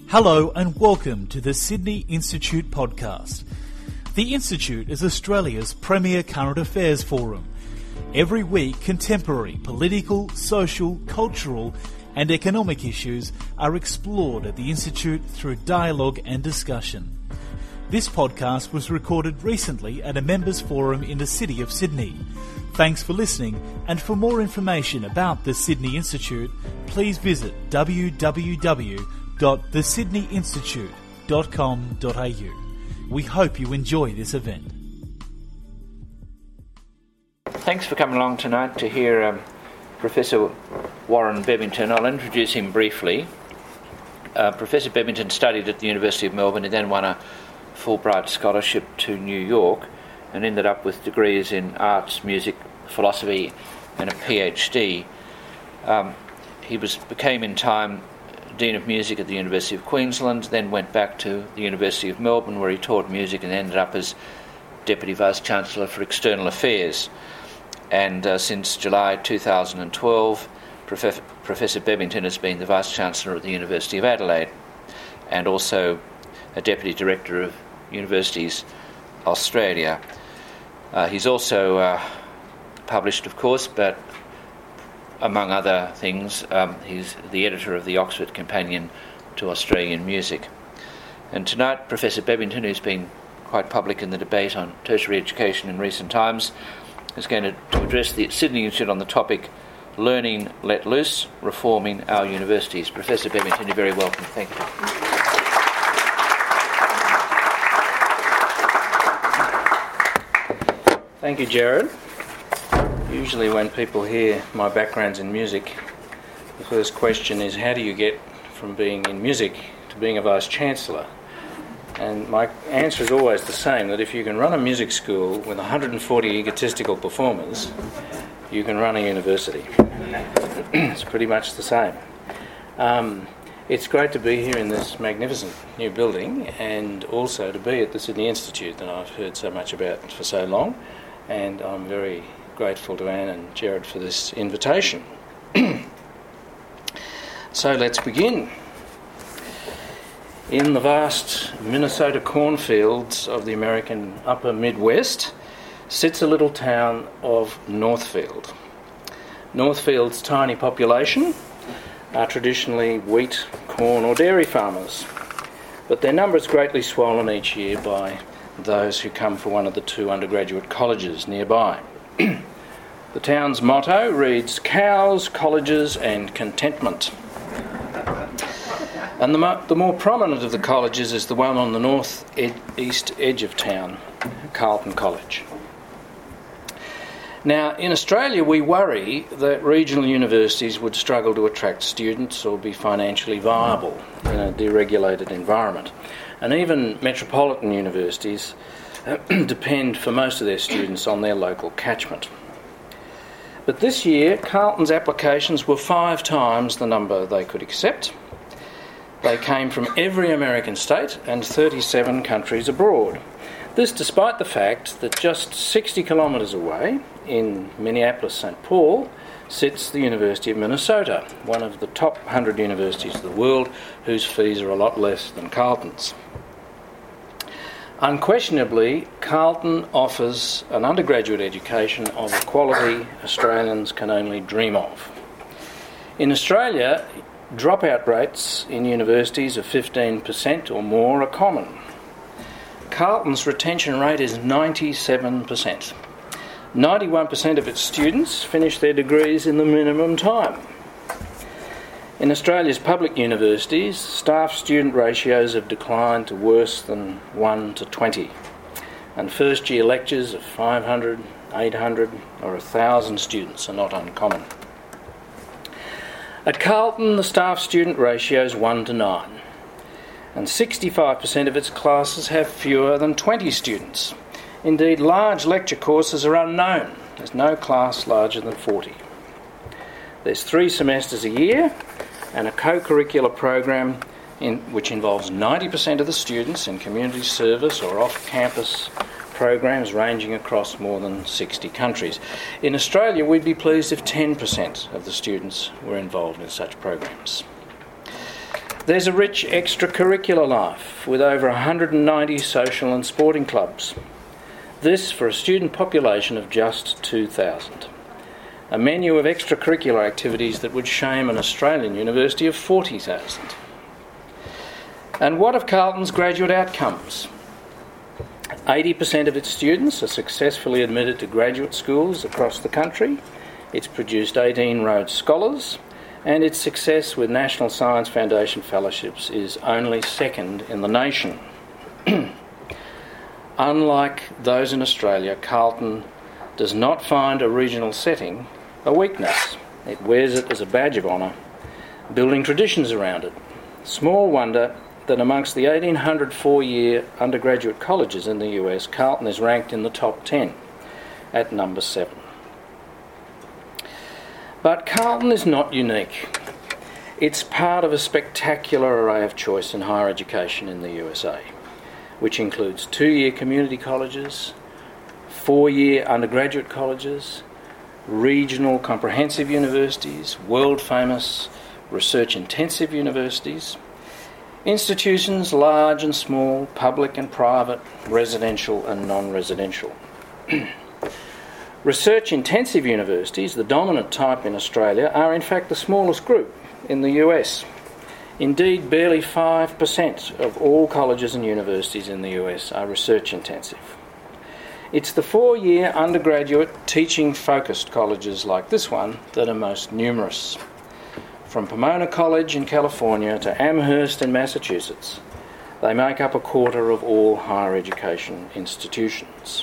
Hello and welcome to the Sydney Institute podcast. The Institute is Australia's premier current affairs forum. Every week, contemporary political, social, cultural and economic issues are explored at the Institute through dialogue and discussion. This podcast was recorded recently at a members' forum in the City of Sydney. Thanks for listening, and for more information about the Sydney Institute, please visit www.thesydneyinstitute.com.au. We hope you enjoy this event. Thanks for coming along tonight to hear Professor Warren Bebbington. I'll introduce him briefly. Professor Bebbington studied at the University of Melbourne and then won a Fulbright scholarship to New York and ended up with degrees in arts, music, philosophy and a PhD. He became in time Dean of Music at the University of Queensland, then went back to the University of Melbourne where he taught music and ended up as Deputy Vice-Chancellor for External Affairs. And since July 2012, Professor Bebbington has been the Vice-Chancellor at the University of Adelaide and also a Deputy Director of Universities Australia. He's also published, of course, but among other things, he's the editor of the Oxford Companion to Australian Music. And tonight, Professor Bebbington, who's been quite public in the debate on tertiary education in recent times, is going to address the Sydney Institute on the topic Learning Let Loose, Reforming Our Universities. Professor Bebbington, you're very welcome. Thank you. Thank you, Jared. Usually when people hear my background's in music, the first question is, how do you get from being in music to being a Vice-Chancellor? And my answer is always the same, that if you can run a music school with 140 egotistical performers, you can run a university. It's pretty much the same. It's great to be here in this magnificent new building and also to be at the Sydney Institute that I've heard so much about for so long, and I'm very grateful to Anne and Jared for this invitation. So let's begin. In the vast Minnesota cornfields of the American upper Midwest sits a little town of Northfield. Northfield's tiny population are traditionally wheat, corn or dairy farmers, but their number is greatly swollen each year by those who come for one of the two undergraduate colleges nearby. The town's motto reads, "Cows, colleges and contentment." And the more prominent of the colleges is the one on the north-east edge of town, Carleton College. Now, in Australia, we worry that regional universities would struggle to attract students or be financially viable in a deregulated environment. And even metropolitan universities depend for most of their students on their local catchment. But this year, Carleton's applications were 5 times the number they could accept. They came from every American state and 37 countries abroad. This despite the fact that just 60 kilometres away, in Minneapolis-St. Paul, sits the University of Minnesota, one of the top 100 universities of the world, whose fees are a lot less than Carleton's. Unquestionably, Carleton offers an undergraduate education of a quality Australians can only dream of. In Australia, dropout rates in universities of 15% or more are common. Carleton's retention rate is 97%. 91% of its students finish their degrees in the minimum time. In Australia's public universities, staff-student ratios have declined to worse than 1 to 20, and first-year lectures of 500, 800 or 1,000 students are not uncommon. At Carleton, the staff-student ratio is 1 to 9, and 65% of its classes have fewer than 20 students. Indeed, large lecture courses are unknown. There's no class larger than 40. There's 3 semesters a year and a co-curricular program which involves 90% of the students in community service or off-campus programs ranging across more than 60 countries. In Australia, we'd be pleased if 10% of the students were involved in such programs. There's a rich extracurricular life with over 190 social and sporting clubs. This for a student population of just 2,000. A menu of extracurricular activities that would shame an Australian university of 40,000. And what of Carleton's graduate outcomes? 80% of its students are successfully admitted to graduate schools across the country. It's produced 18 Rhodes Scholars, and its success with National Science Foundation fellowships is only second in the nation. Unlike those in Australia, Carleton does not find a regional setting a weakness. It wears it as a badge of honour, building traditions around it. Small wonder that amongst the 1,800 four-year undergraduate colleges in the US, Carleton is ranked in the top 10 at number 7. But Carleton is not unique. It's part of a spectacular array of choice in higher education in the USA, which includes 2-year community colleges, 4-year undergraduate colleges, regional comprehensive universities, world-famous research-intensive universities, institutions large and small, public and private, residential and non-residential. Research-intensive universities, the dominant type in Australia, are in fact the smallest group in the US. Indeed, barely 5% of all colleges and universities in the US are research-intensive. It's the 4-year undergraduate teaching-focused colleges like this one that are most numerous. From Pomona College in California to Amherst in Massachusetts, they make up a quarter of all higher education institutions.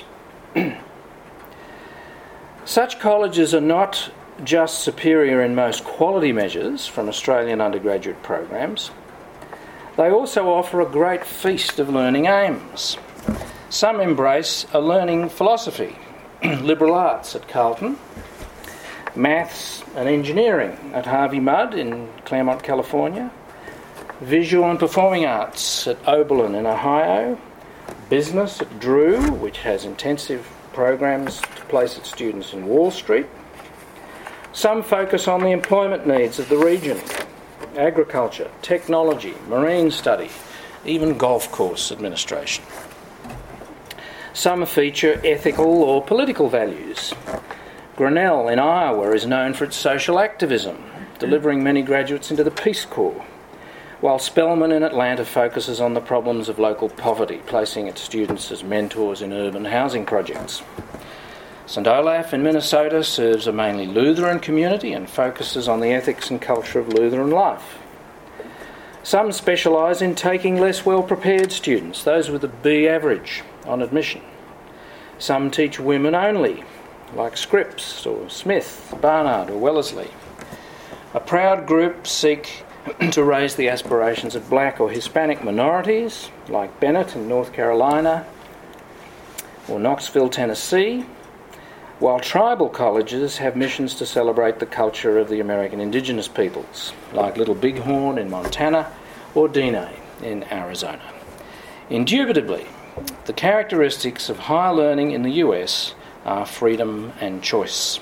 Such colleges are not just superior in most quality measures from Australian undergraduate programs, they also offer a great feast of learning aims. Some embrace a learning philosophy, liberal arts at Carleton, maths and engineering at Harvey Mudd in Claremont, California, visual and performing arts at Oberlin in Ohio, business at Drew, which has intensive programs to place its students in Wall Street. Some focus on the employment needs of the region, agriculture, technology, marine study, even golf course administration. Some feature ethical or political values. Grinnell in Iowa is known for its social activism, delivering many graduates into the Peace Corps, while Spelman in Atlanta focuses on the problems of local poverty, placing its students as mentors in urban housing projects. St Olaf in Minnesota serves a mainly Lutheran community and focuses on the ethics and culture of Lutheran life. Some specialise in taking less well-prepared students, those with a B average, on admission. Some teach women only, like Scripps or Smith, Barnard or Wellesley. A proud group seek to raise the aspirations of black or Hispanic minorities, like Bennett in North Carolina or Knoxville, Tennessee, while tribal colleges have missions to celebrate the culture of the American indigenous peoples, like Little Bighorn in Montana or Dene in Arizona. Indubitably, the characteristics of higher learning in the US are freedom and choice.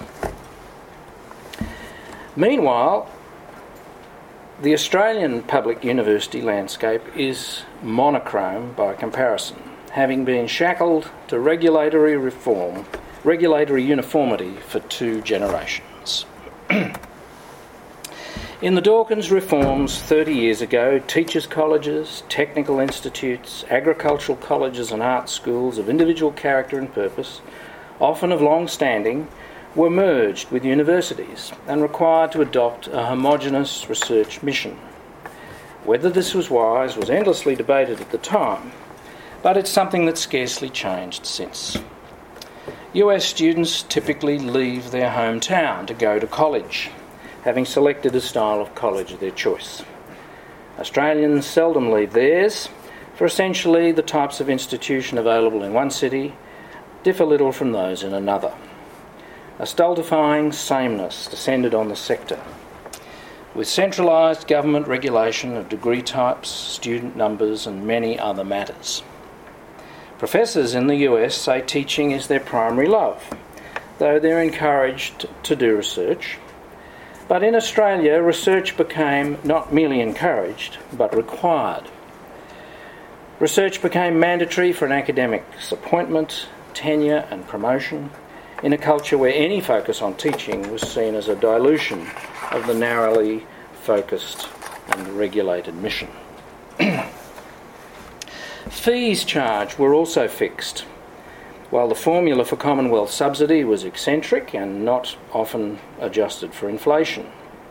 Meanwhile, the Australian public university landscape is monochrome by comparison, having been shackled to regulatory uniformity for 2 generations. In the Dawkins reforms 30 years ago, teachers' colleges, technical institutes, agricultural colleges and art schools of individual character and purpose, often of long standing, were merged with universities and required to adopt a homogenous research mission. Whether this was wise was endlessly debated at the time, but it's something that's scarcely changed since. US students typically leave their hometown to go to college, having selected a style of college of their choice. Australians seldom leave theirs, for essentially the types of institution available in one city differ little from those in another. A stultifying sameness descended on the sector, with centralised government regulation of degree types, student numbers and many other matters. Professors in the US say teaching is their primary love, though they're encouraged to do research. But in Australia, research became not merely encouraged, but required. Research became mandatory for an academic's appointment, tenure and promotion, in a culture where any focus on teaching was seen as a dilution of the narrowly focused and regulated mission. Fees charged were also fixed, while the formula for Commonwealth subsidy was eccentric and not often adjusted for inflation.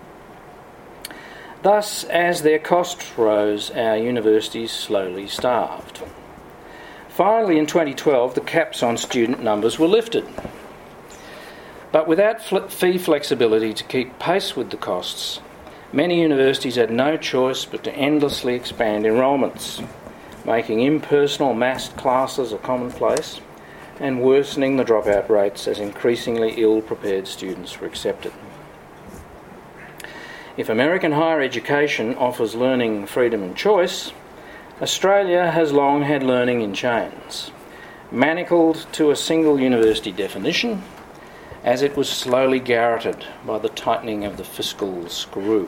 Thus, as their costs rose, our universities slowly starved. Finally, in 2012, the caps on student numbers were lifted. But without fee flexibility to keep pace with the costs, many universities had no choice but to endlessly expand enrolments, making impersonal massed classes a commonplace and worsening the dropout rates as increasingly ill-prepared students were accepted. If American higher education offers learning freedom and choice, Australia has long had learning in chains, manacled to a single university definition, as it was slowly garroted by the tightening of the fiscal screw.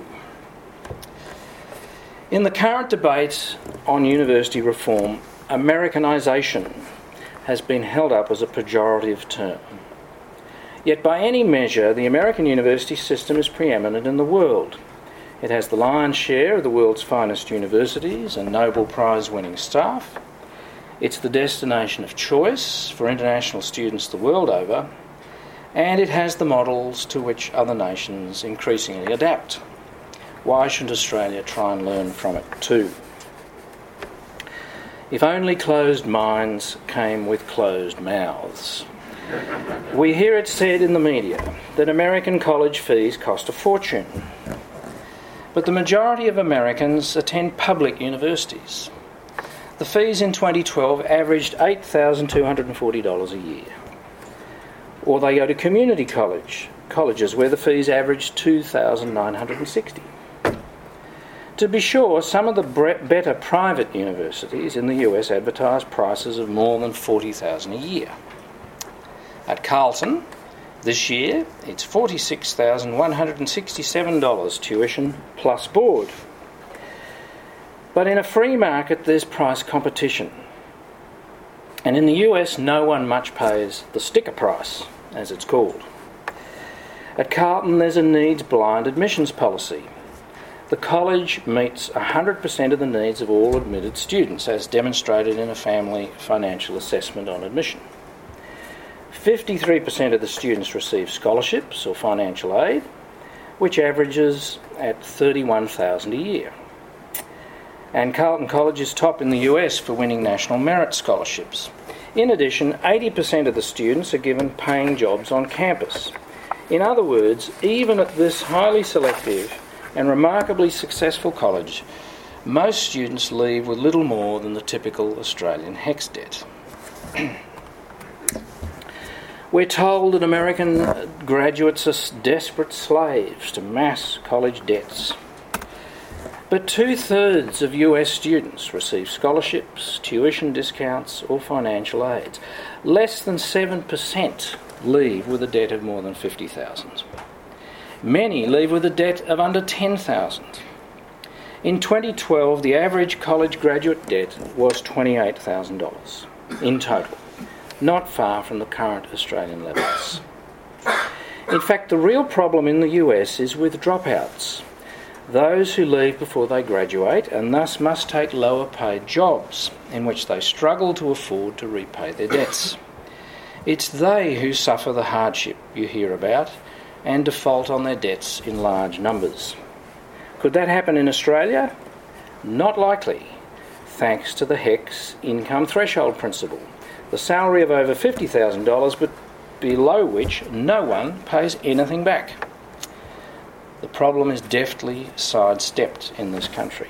In the current debate on university reform, Americanisation has been held up as a pejorative term. Yet by any measure, the American university system is preeminent in the world. It has the lion's share of the world's finest universities and Nobel Prize-winning staff. It's the destination of choice for international students the world over, and it has the models to which other nations increasingly adapt. Why shouldn't Australia try and learn from it too? If only closed minds came with closed mouths. We hear it said in the media that American college fees cost a fortune. But the majority of Americans attend public universities. The fees in 2012 averaged $8,240 a year. Or they go to community colleges where the fees average $2,960. To be sure, some of the better private universities in the US advertise prices of more than $40,000 a year. At Carleton, this year, it's $46,167 tuition plus board. But in a free market, there's price competition. And in the US, no one much pays the sticker price, as it's called. At Carleton, there's a needs-blind admissions policy. The college meets 100% of the needs of all admitted students, as demonstrated in a family financial assessment on admission. 53% of the students receive scholarships or financial aid, which averages at $31,000 a year. And Carleton College is top in the US for winning national merit scholarships. In addition, 80% of the students are given paying jobs on campus. In other words, even at this highly selective and remarkably successful college, most students leave with little more than the typical Australian HECS debt. We're told that American graduates are desperate slaves to mass college debts. But 2/3 of US students receive scholarships, tuition discounts or financial aids. Less than 7% leave with a debt of more than $50,000. Many leave with a debt of under $10,000. In 2012, the average college graduate debt was $28,000 in total, not far from the current Australian levels. In fact, the real problem in the US is with dropouts, those who leave before they graduate and thus must take lower paid jobs in which they struggle to afford to repay their debts. It's they who suffer the hardship you hear about and default on their debts in large numbers. Could that happen in Australia? Not likely, thanks to the HECS income threshold principle, the salary of over $50,000 but below which no one pays anything back. The problem is deftly sidestepped in this country.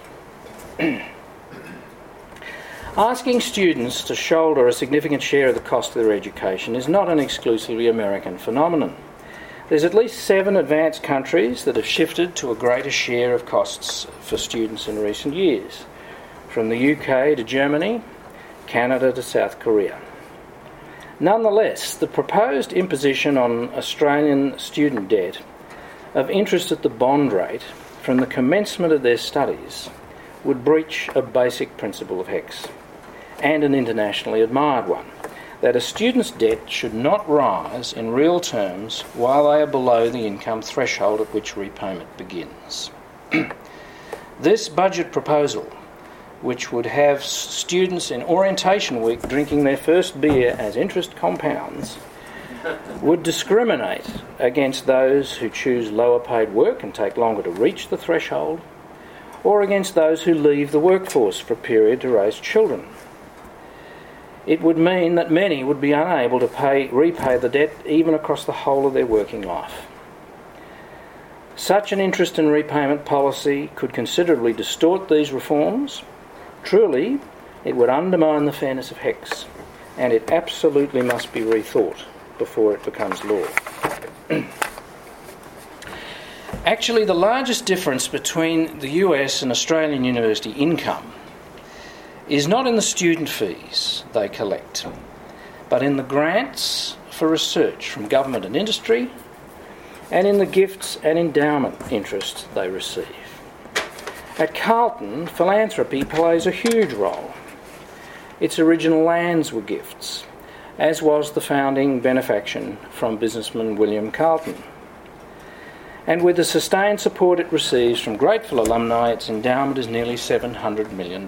Asking students to shoulder a significant share of the cost of their education is not an exclusively American phenomenon. There's at least 7 advanced countries that have shifted to a greater share of costs for students in recent years, from the UK to Germany, Canada to South Korea. Nonetheless, the proposed imposition on Australian student debt of interest at the bond rate from the commencement of their studies would breach a basic principle of HECS, and an internationally admired one, that a student's debt should not rise in real terms while they are below the income threshold at which repayment begins. This budget proposal, which would have students in orientation week drinking their first beer as interest compounds, would discriminate against those who choose lower paid work and take longer to reach the threshold, or against those who leave the workforce for a period to raise children. It would mean that many would be unable to repay the debt even across the whole of their working life. Such an interest and repayment policy could considerably distort these reforms. Truly, it would undermine the fairness of HECS, and it absolutely must be rethought before it becomes law. Actually, the largest difference between the US and Australian university income is not in the student fees they collect, but in the grants for research from government and industry, and in the gifts and endowment interest they receive. At Carleton, philanthropy plays a huge role. Its original lands were gifts, as was the founding benefaction from businessman William Carleton. And with the sustained support it receives from grateful alumni, its endowment is nearly $700 million.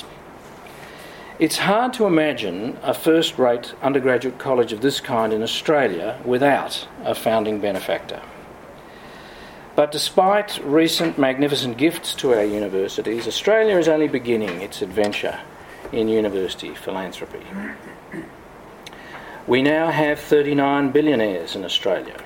It's hard to imagine a first-rate undergraduate college of this kind in Australia without a founding benefactor. But despite recent magnificent gifts to our universities, Australia is only beginning its adventure in university philanthropy. We now have 39 billionaires in Australia.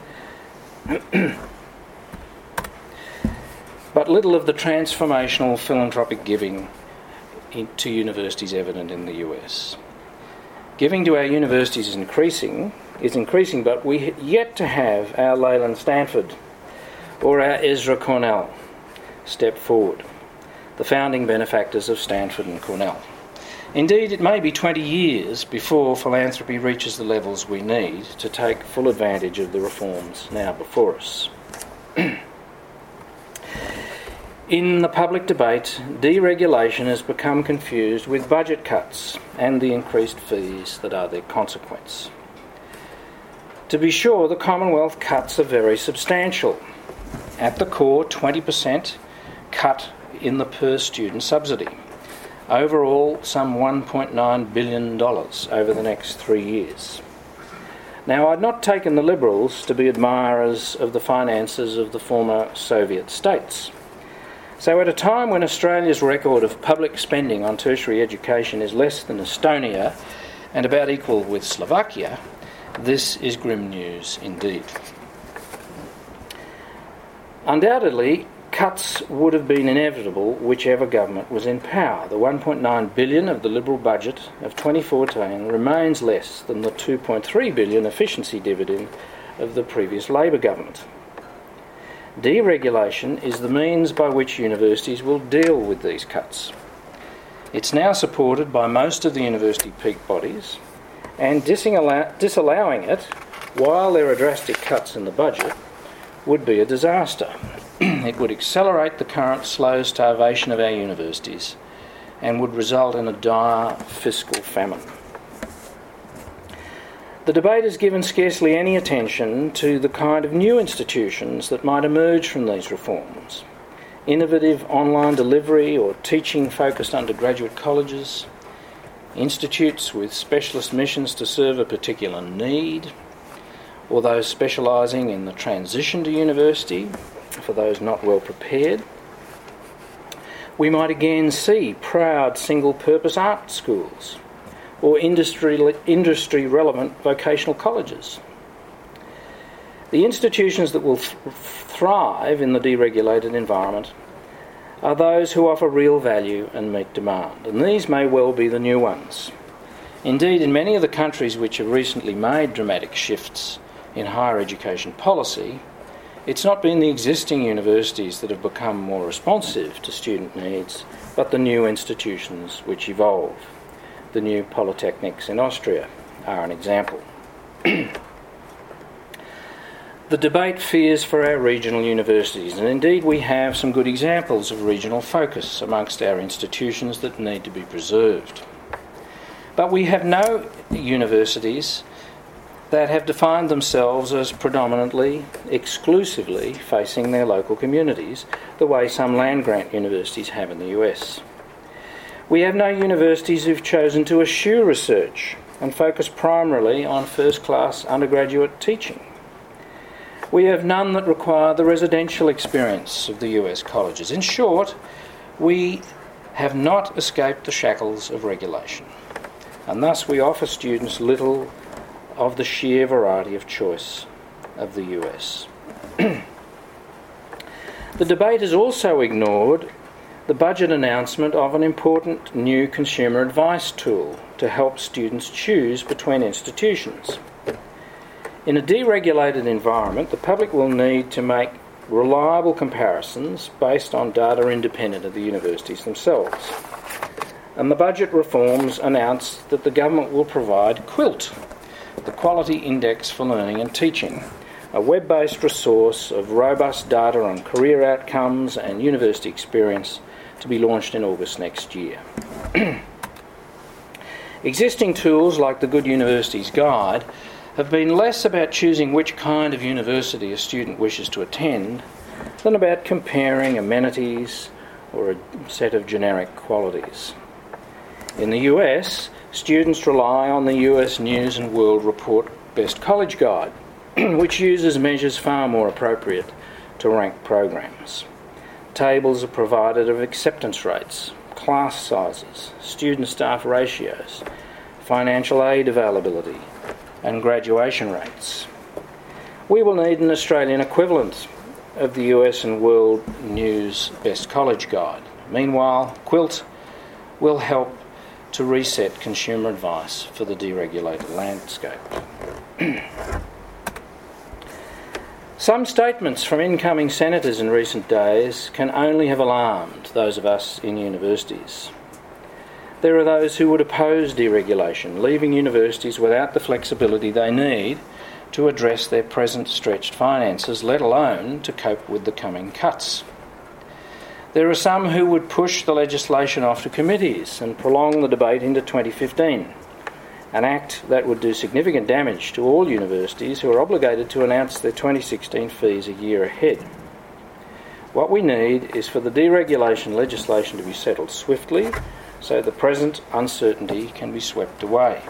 But little of the transformational philanthropic giving to universities evident in the US. Giving to our universities is increasing, but we yet to have our Leyland Stanford or our Ezra Cornell step forward, the founding benefactors of Stanford and Cornell. Indeed, it may be 20 years before philanthropy reaches the levels we need to take full advantage of the reforms now before us. In the public debate, deregulation has become confused with budget cuts and the increased fees that are their consequence. To be sure, the Commonwealth cuts are very substantial. At the core, 20% cut in the per-student subsidy. Overall, some $1.9 billion over the next 3 years. Now, I'd not taken the Liberals to be admirers of the finances of the former Soviet states. So at a time when Australia's record of public spending on tertiary education is less than Estonia and about equal with Slovakia, this is grim news indeed. Undoubtedly, cuts would have been inevitable whichever government was in power. The $1.9 billion of the Liberal budget of 2014 remains less than the $2.3 billion efficiency dividend of the previous Labor government. Deregulation is the means by which universities will deal with these cuts. It's now supported by most of the university peak bodies, and disallowing it while there are drastic cuts in the budget would be a disaster. It would accelerate the current slow starvation of our universities and would result in a dire fiscal famine. The debate has given scarcely any attention to the kind of new institutions that might emerge from these reforms. Innovative online delivery or teaching-focused undergraduate colleges, institutes with specialist missions to serve a particular need, or those specialising in the transition to university for those not well prepared. We might again see proud single-purpose art schools or industry-relevant vocational colleges. The institutions that will thrive in the deregulated environment are those who offer real value and meet demand, and these may well be the new ones. Indeed, in many of the countries which have recently made dramatic shifts in higher education policy, it's not been the existing universities that have become more responsive to student needs, but the new institutions which evolve. The new polytechnics in Austria are an example. The debate fears for our regional universities, and indeed we have some good examples of regional focus amongst our institutions that need to be preserved. But we have no universities that have defined themselves as predominantly, exclusively facing their local communities, the way some land-grant universities have in the US. We have no universities who've chosen to eschew research and focus primarily on first-class undergraduate teaching. We have none that require the residential experience of the US colleges. In short, we have not escaped the shackles of regulation, and thus we offer students little of the sheer variety of choice of the US. The debate has also ignored the budget announcement of an important new consumer advice tool to help students choose between institutions. In a deregulated environment, the public will need to make reliable comparisons based on data independent of the universities themselves. And the budget reforms announced that the government will provide QUILT, the Quality Index for Learning and Teaching, a web-based resource of robust data on career outcomes and university experience, to be launched in August next year. Existing tools like the Good Universities Guide have been less about choosing which kind of university a student wishes to attend than about comparing amenities or a set of generic qualities. In the US, students rely on the US News and World Report Best College Guide, which uses measures far more appropriate to rank programs. Tables are provided of acceptance rates, class sizes, student-staff ratios, financial aid availability, and graduation rates. We will need an Australian equivalent of the US and World News Best College Guide. Meanwhile, QUILT will help to reset consumer advice for the deregulated landscape. Some statements from incoming senators in recent days can only have alarmed those of us in universities. There are those who would oppose deregulation, leaving universities without the flexibility they need to address their present stretched finances, let alone to cope with the coming cuts. There are some who would push the legislation off to committees and prolong the debate into 2015, an act that would do significant damage to all universities who are obligated to announce their 2016 fees a year ahead. What we need is for the deregulation legislation to be settled swiftly so the present uncertainty can be swept away.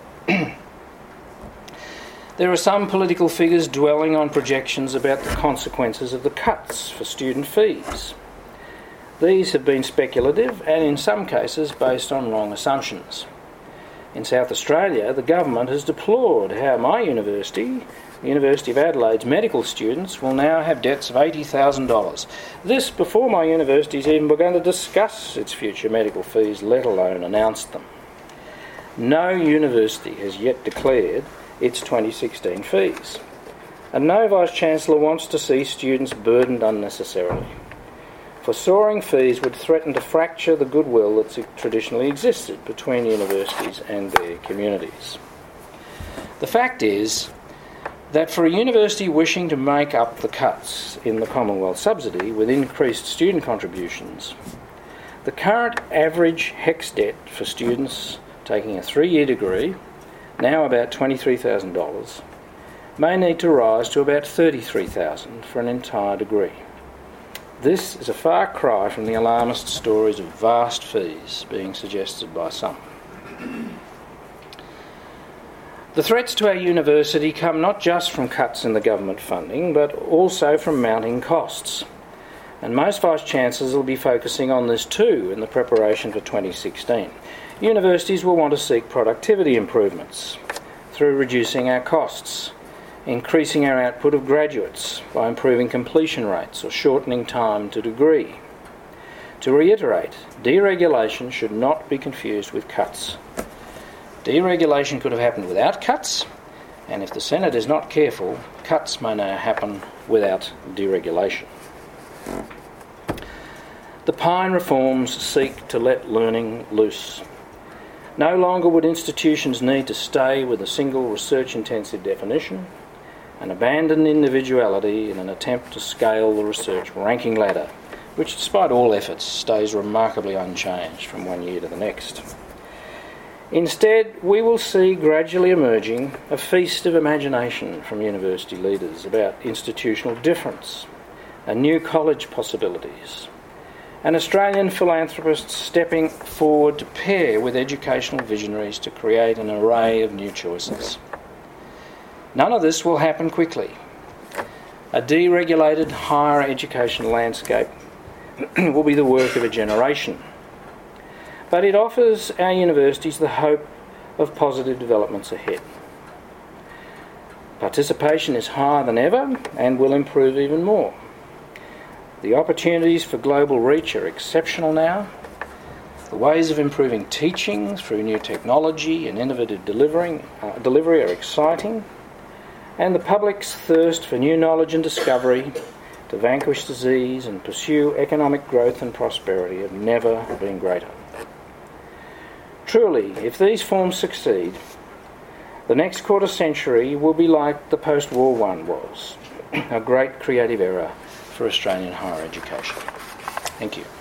There are some political figures dwelling on projections about the consequences of the cuts for student fees. These have been speculative and in some cases based on wrong assumptions. In South Australia, the government has deplored how my university, the University of Adelaide's medical students, will now have debts of $80,000. This before my university's even begun to discuss its future medical fees, let alone announced them. No university has yet declared its 2016 fees, and no Vice-Chancellor wants to see students burdened unnecessarily. For soaring fees would threaten to fracture the goodwill that's traditionally existed between universities and their communities. The fact is that for a university wishing to make up the cuts in the Commonwealth subsidy with increased student contributions, the current average HECS debt for students taking a 3-year degree, now about $23,000, may need to rise to about $33,000 for an entire degree. This is a far cry from the alarmist stories of vast fees being suggested by some. The threats to our university come not just from cuts in the government funding, but also from mounting costs. And most Vice-Chancellors will be focusing on this too in the preparation for 2016. Universities will want to seek productivity improvements through reducing our costs, increasing our output of graduates by improving completion rates or shortening time to degree. To reiterate, deregulation should not be confused with cuts. Deregulation could have happened without cuts, and if the Senate is not careful, cuts may now happen without deregulation. The Pine reforms seek to let learning loose. No longer would institutions need to stay with a single research-intensive definition, and abandoned individuality in an attempt to scale the research ranking ladder, which, despite all efforts, stays remarkably unchanged from one year to the next. Instead, we will see gradually emerging a feast of imagination from university leaders about institutional difference and new college possibilities, and Australian philanthropists stepping forward to pair with educational visionaries to create an array of new choices. None of this will happen quickly. A deregulated higher education landscape will be the work of a generation. But it offers our universities the hope of positive developments ahead. Participation is higher than ever and will improve even more. The opportunities for global reach are exceptional now. The ways of improving teaching through new technology and innovative delivery are exciting. And the public's thirst for new knowledge and discovery to vanquish disease and pursue economic growth and prosperity have never been greater. Truly, if these forms succeed, the next quarter century will be like the post-war one was, a great creative era for Australian higher education. Thank you.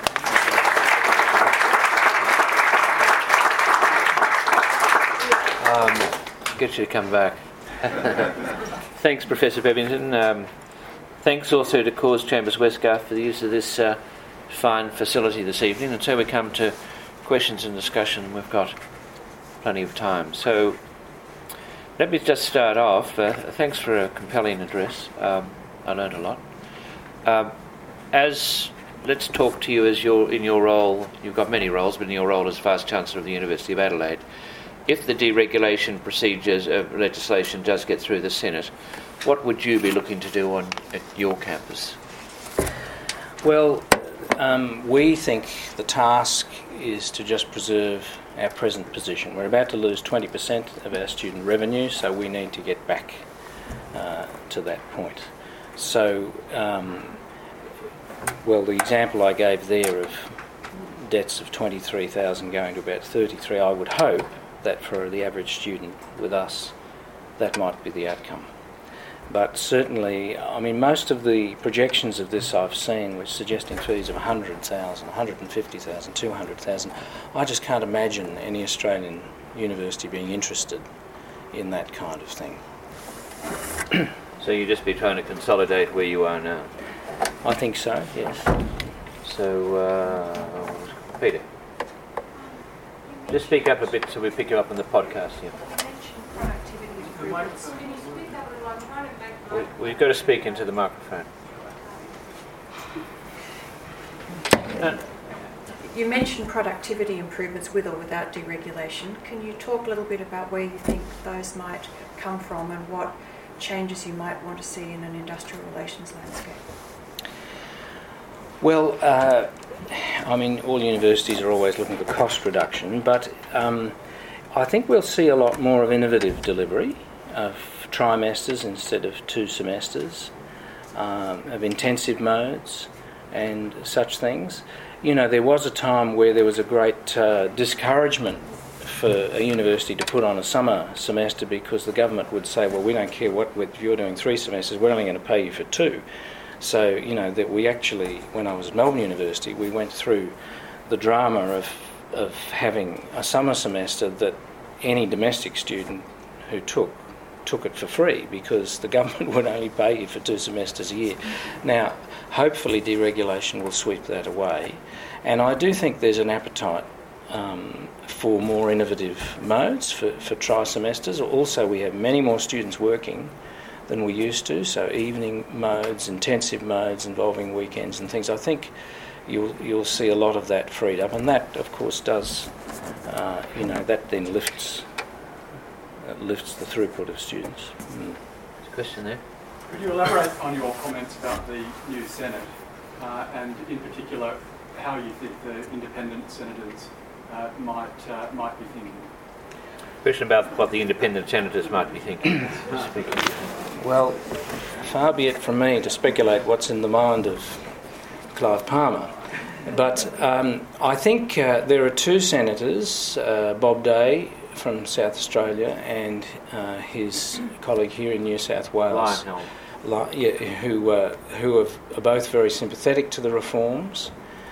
Get you to come back. Thanks, Professor Bebbington. Thanks also to Cause Chambers Westgarth for the use of this fine facility this evening. And so we come to questions and discussion. We've got plenty of time. So let me just start off. Thanks for a compelling address. I learned a lot. Let's talk to you as in your role. You've got many roles, but in your role as Vice-Chancellor of the University of Adelaide. If the deregulation procedures of legislation does get through the Senate, what would you be looking to do at your campus? Well, we think the task is to just preserve our present position. We're about to lose 20% of our student revenue, so we need to get back to that point. So, the example I gave there of debts of 23,000 going to about 33, I would hope that for the average student with us, that might be the outcome. But certainly, I mean, most of the projections of this I've seen which suggesting fees of 100,000, 150,000, 200,000. I just can't imagine any Australian university being interested in that kind of thing. So you'd just be trying to consolidate where you are now? I think so, yes. So, Peter, just speak up a bit so we pick you up on the podcast here. We've got to speak into the microphone. You mentioned productivity improvements with or without deregulation. Can you talk a little bit about where you think those might come from and what changes you might want to see in an industrial relations landscape? Well, I mean, all universities are always looking for cost reduction, but I think we'll see a lot more of innovative delivery of trimesters instead of 2 semesters, of intensive modes and such things. You know, there was a time where there was a great discouragement for a university to put on a summer semester because the government would say, well, we don't care if you're doing 3 semesters, we're only going to pay you for 2. So, you know, that we actually, when I was at Melbourne University, we went through the drama of having a summer semester that any domestic student who took it for free because the government would only pay you for 2 semesters a year. Now, hopefully deregulation will sweep that away. And I do think there's an appetite for more innovative modes for tri-semesters. Also, we have many more students working than we used to, so evening modes, intensive modes involving weekends and things. I think you'll see a lot of that freed up, and that, of course, does, that then lifts the throughput of students. There's a question there. Could you elaborate on your comments about the new Senate, and in particular how you think the independent senators might be thinking? Question about what the independent senators might be thinking. Well, far be it from me to speculate what's in the mind of Clive Palmer. But I think there are 2 senators, Bob Day, from South Australia and his colleague here in New South Wales, who are both very sympathetic to the reforms.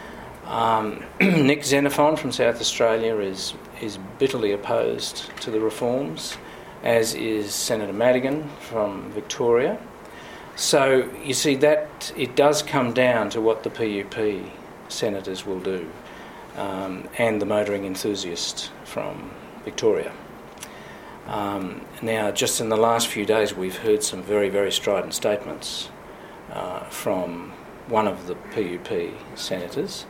Nick Xenophon from South Australia is bitterly opposed to the reforms, as is Senator Madigan from Victoria. So you see that it does come down to what the PUP senators will do, and the motoring enthusiast from Victoria. Now, just in the last few days, we've heard some very, very strident statements from one of the PUP senators.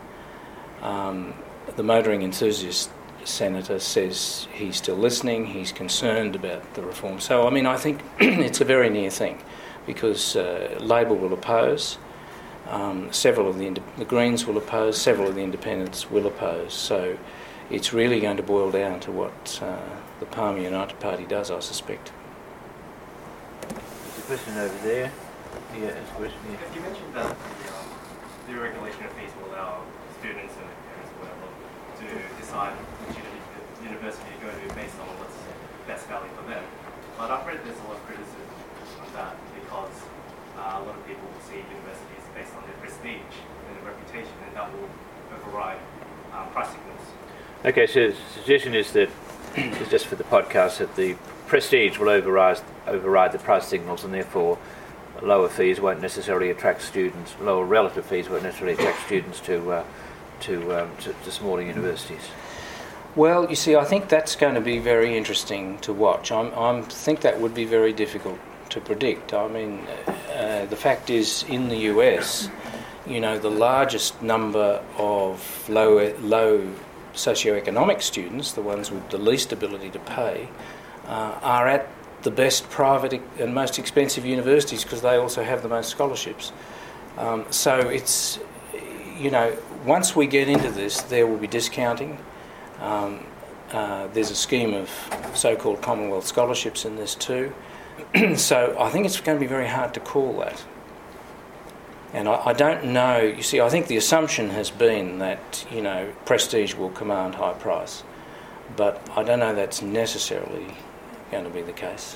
The motoring enthusiast senator says he's still listening, he's concerned about the reform. So, I mean, I think it's a very near thing, because Labor will oppose, several of the Greens will oppose, several of the Independents will oppose. So it's really going to boil down to what the Palmer United Party does, I suspect. There's a question over there. Yeah, there's a question here. You mentioned that the regulation of fees will allow students and parents or whatever to decide which university to go to based on what's best value for them. But I've read there's a lot of criticism on that because a lot of people see universities based on their prestige and their reputation, and that will override price signals. Okay, so the suggestion is that, just for the podcast, that the prestige will override the price signals, and therefore lower fees won't necessarily attract students, lower relative fees won't necessarily attract students to smaller universities. Well, you see, I think that's going to be very interesting to watch. I think that would be very difficult to predict. I mean, the fact is, in the US, the largest number of low socioeconomic students, the ones with the least ability to pay, are at the best private and most expensive universities because they also have the most scholarships. So it's, once we get into this, there will be discounting. There's a scheme of so-called Commonwealth scholarships in this too. So I think it's going to be very hard to call that. And I don't know, you see, I think the assumption has been that, prestige will command high price. But I don't know that's necessarily going to be the case.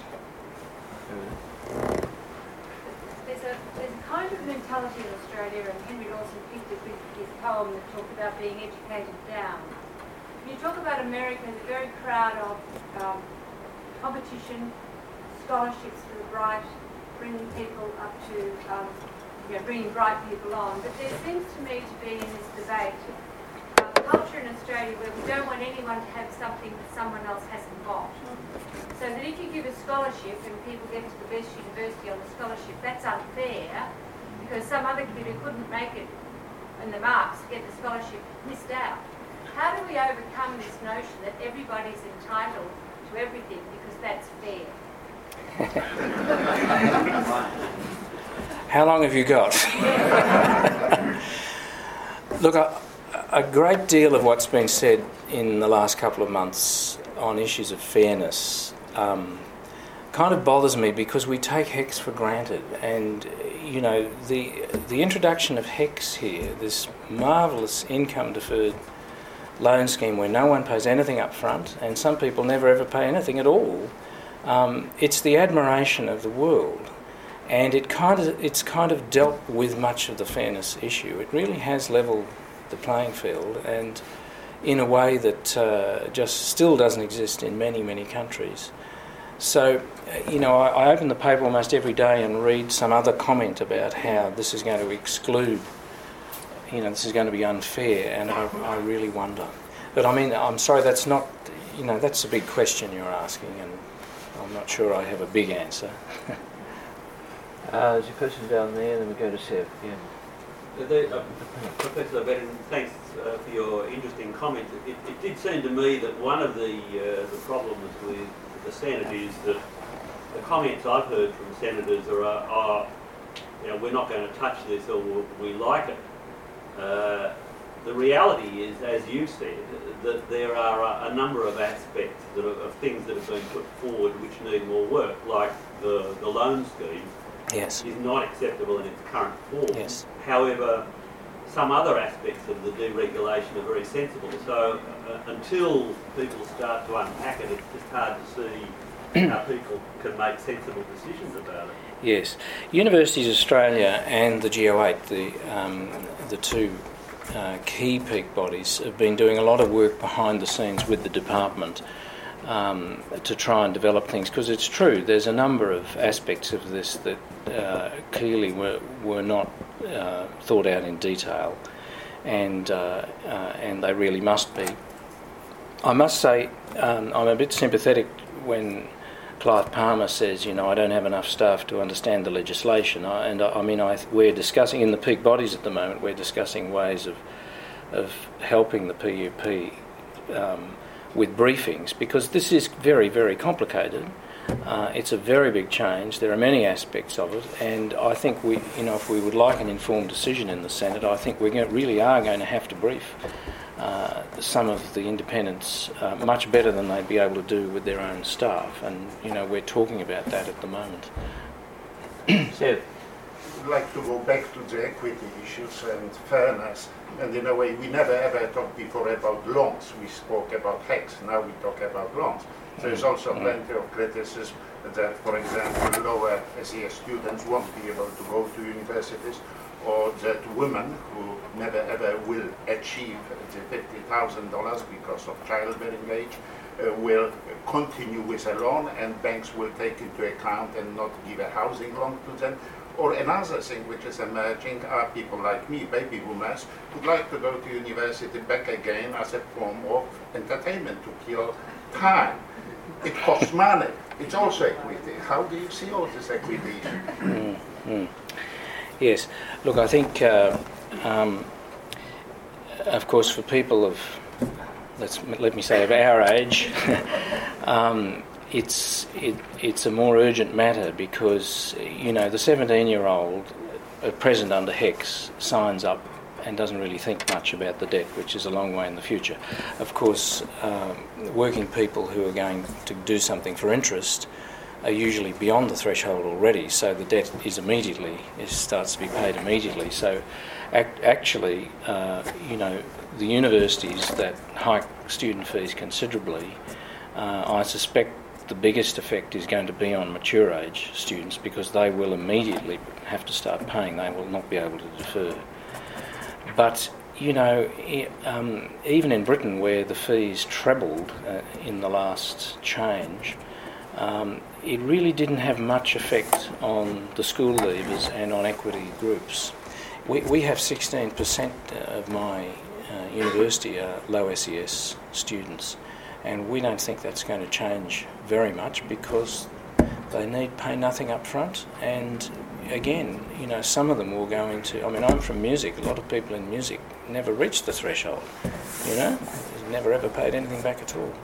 There's a kind of mentality in Australia, and Henry Lawson picked it with his poem that talked about being educated down. When you talk about America, they're very proud of competition, scholarships for the bright, bringing people up to, bringing bright people on. But there seems to me to be in this debate a culture in Australia where we don't want anyone to have something that someone else hasn't got. So that if you give a scholarship and people get to the best university on the scholarship, that's unfair because some other kid who couldn't make it in the marks to get the scholarship missed out. How do we overcome this notion that everybody's entitled to everything because that's fair? How long have you got? Look, a great deal of what's been said in the last couple of months on issues of fairness kind of bothers me because we take HECS for granted. And, the introduction of HECS here, this marvellous income-deferred loan scheme where no one pays anything up front and some people never ever pay anything at all, it's the admiration of the world. And it's kind of dealt with much of the fairness issue. It really has levelled the playing field, and in a way that just still doesn't exist in many, many countries. So, I open the paper almost every day and read some other comment about how this is going to exclude, this is going to be unfair, and I really wonder. But I'm sorry, that's not, that's a big question you're asking, and I'm not sure I have a big answer. There's a question down there, then we go to Seb. Yeah. Professor Beddington, thanks for your interesting comments. It did seem to me that one of the problems with the Senate is that the comments I've heard from senators are we're not going to touch this or we like it. The reality is, as you said, that there are a number of aspects of things that have been put forward which need more work, like the loan scheme. Yes. Is not acceptable in its current form. Yes. However, some other aspects of the deregulation are very sensible. So until people start to unpack it, it's just hard to see how people can make sensible decisions about it. Yes. Universities Australia and the GO8, the two key peak bodies, have been doing a lot of work behind the scenes with the department to try and develop things, because it's true, there's a number of aspects of this that clearly were not thought out in detail, and they really must be. I must say I'm a bit sympathetic when Clive Palmer says, I don't have enough staff to understand the legislation. We're discussing in the peak bodies at the moment. We're discussing ways of helping the PUP with briefings, because this is very, very complicated. It's a very big change. There are many aspects of it, and I think if we would like an informed decision in the Senate, I think we really are going to have to brief some of the independents much better than they'd be able to do with their own staff, and we're talking about that at the moment. Seb. I'd like to go back to the equity issues and fairness, and in a way we never ever talked before about loans. We spoke about HECS, now we talk about loans. There's also plenty of criticism that, for example, lower SES students won't be able to go to universities, or that women who never ever will achieve the $50,000 because of childbearing age will continue with a loan, and banks will take into account and not give a housing loan to them. Or another thing which is emerging are people like me, baby boomers, who'd like to go to university back again as a form of entertainment to kill time. It costs money. It's also equity. How do you see all this equity issue? Yes. Look, I think, of course, for people of, let me say, of our age, it's a more urgent matter, because the 17-year-old at present under HECS signs up and doesn't really think much about the debt, which is a long way in the future. Of course, working people who are going to do something for interest are usually beyond the threshold already, so the debt starts to be paid immediately. So actually, the universities that hike student fees considerably, I suspect the biggest effect is going to be on mature age students, because they will immediately have to start paying. They will not be able to defer. But, even in Britain, where the fees trebled in the last change, it really didn't have much effect on the school leavers and on equity groups. We have 16% of my university are low SES students, and we don't think that's going to change very much, because they pay nothing up front, and again, some of them will go into, I'm from music, a lot of people in music never reach the threshold, never ever paid anything back at all.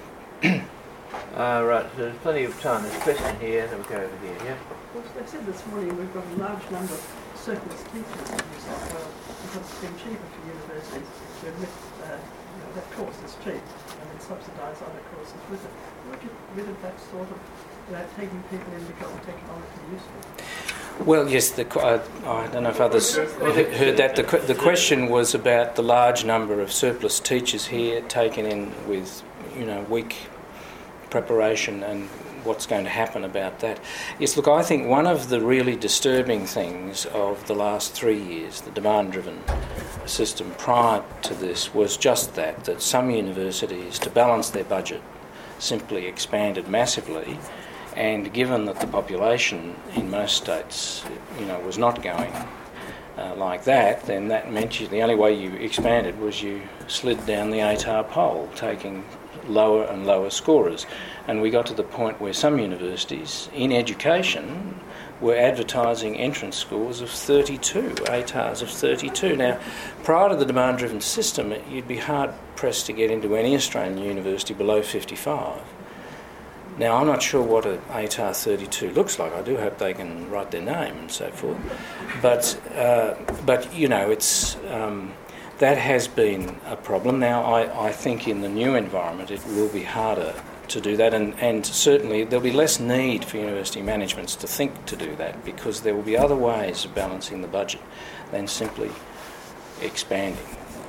Right, so there's plenty of time. There's a question here, and then we'll go over here, yeah? Well, they said this morning we've got a large number of surplus teachers in New South Wales, because it's been cheaper for universities to admit that course is cheap and then subsidise other courses with it. Would you get rid of that sort of taking people in because it's economically useful? Well, yes, I don't know if others heard that. The question was about the large number of surplus teachers here taken in with, weak preparation, and what's going to happen about that. Yes, look, I think one of the really disturbing things of the last 3 years, the demand-driven system prior to this, was just that some universities, to balance their budget, simply expanded massively, and given that the population in most states, was not going like that, then that meant the only way you expanded was you slid down the ATAR pole, taking lower and lower scorers. And we got to the point where some universities in education were advertising entrance scores of 32, ATARs of 32. Now, prior to the demand-driven system, you'd be hard-pressed to get into any Australian university below 55. Now, I'm not sure what an ATAR 32 looks like. I do hope they can write their name and so forth. But it's... that has been a problem. Now, I think in the new environment it will be harder to do that, and certainly there'll be less need for university managements to think to do that, because there will be other ways of balancing the budget than simply expanding.